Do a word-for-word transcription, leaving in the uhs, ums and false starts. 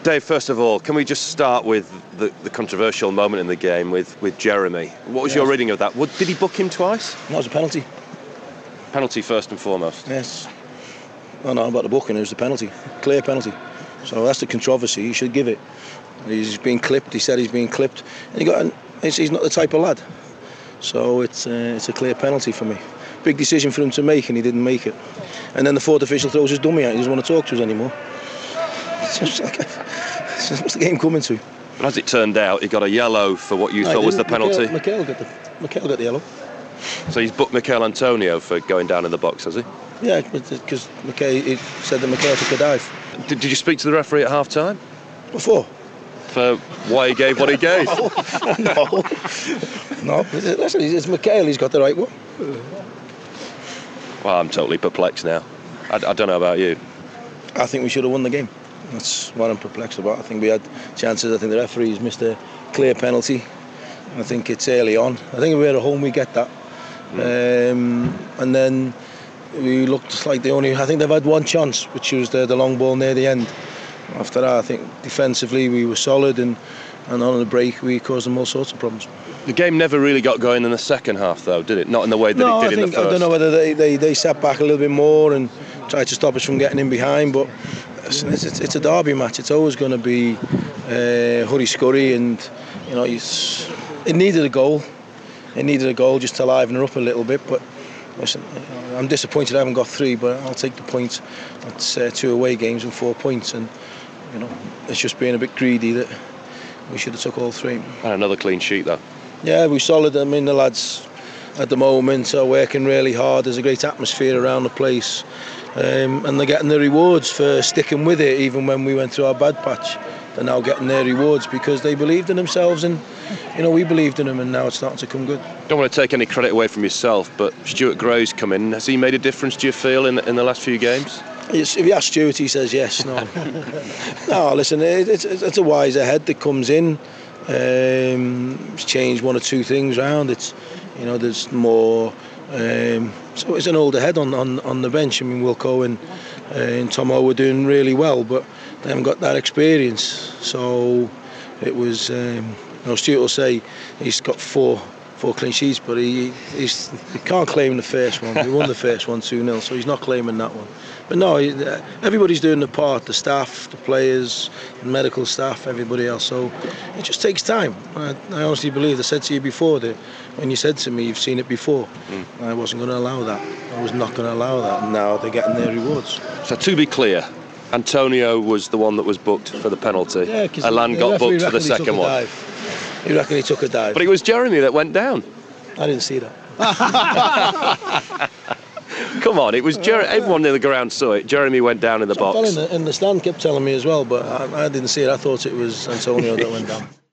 Dave, first of all, can we just start with the, the controversial moment in the game with, with Jeremy? What was yes. your reading of that? What, did he book him twice? That was a penalty. Penalty first and foremost? Yes. No, no, about the booking, it was the penalty. Clear penalty. So that's the controversy, you should give it. He's been clipped, he said he's been clipped. And he got an, he's not the type of lad. So it's, uh, it's a clear penalty for me. Big decision for him to make, and he didn't make it. And then the fourth official throws his dummy out, he doesn't want to talk to us anymore. It's like, what's the game coming to? But as it turned out, he got a yellow for what you no, thought was the penalty. Mikel got the, Mikel got the yellow. So he's booked Mikel Antonio for going down in the box, has he? Yeah, because Mikel, he said that Mikel took a dive. Did, did you speak to the referee at half time? Before? For why he gave what he gave? no. No. Listen, it's Mikel, he's got the right one. Well, I'm totally perplexed now. I, I don't know about you. I think we should have won the game. That's what I'm perplexed about. I think we had chances. I think the referees missed a clear penalty. I think it's early on. I think if we were at home, we get that. Mm. Um, and then we looked like the only. I think they've had one chance, which was the, the long ball near the end. After that, I think defensively we were solid, and, and on the break we caused them all sorts of problems. The game never really got going in the second half, though, did it? Not in the way that no, it did I think, in the first. I don't know whether they, they, they sat back a little bit more and tried to stop us from getting in behind, but it's, it's, it's a derby match. It's always going to be uh, hurry-scurry, and you know, it's, it needed a goal. It needed a goal just to liven her up a little bit, but listen, I'm disappointed I haven't got three, but I'll take the points. It's uh, two away games and four points, and you know, it's just being a bit greedy that we should have took all three. And another clean sheet, though. Yeah, we're solid. I mean, the lads at the moment are working really hard. There's a great atmosphere around the place, um, and they're getting the rewards for sticking with it, even when we went through our bad patch. They're now getting their rewards because they believed in themselves, and you know, we believed in them, and now it's starting to come good. Don't want to take any credit away from yourself, but Stuart Gray's come in. Has he made a difference, do you feel, in, in the last few games? If you ask Stuart, he says yes. No, no. Listen, it's, it's a wiser head that comes in. Um, it's changed one or two things around. It's, you know, there's more. Um, so it's an older head on, on, on the bench. I mean, Wilco and, uh, and Tomo were doing really well, but they haven't got that experience. So it was. Um, you know, Stuart will say he's got four. Four clean sheets, but he he's, he can't claim the first one. We won the first one two nil, so he's not claiming that one. But no, he, everybody's doing the part, the staff, the players, the medical staff, everybody else. So it just takes time. I, I honestly believe, I said to you before, that when you said to me, you've seen it before, mm. I wasn't going to allow that. I was not going to allow that. And now they're getting their rewards. So to be clear, Antonio was the one that was booked for the penalty. Yeah, Alan got booked for the second one. Dive. You reckon he took a dive? But it was Jeremy that went down. I didn't see that. Come on, it was Jeremy. Everyone in the ground saw it. Jeremy went down in the Some box. in the, in the stand kept telling me as well, but I, I didn't see it. I thought it was Antonio that went down.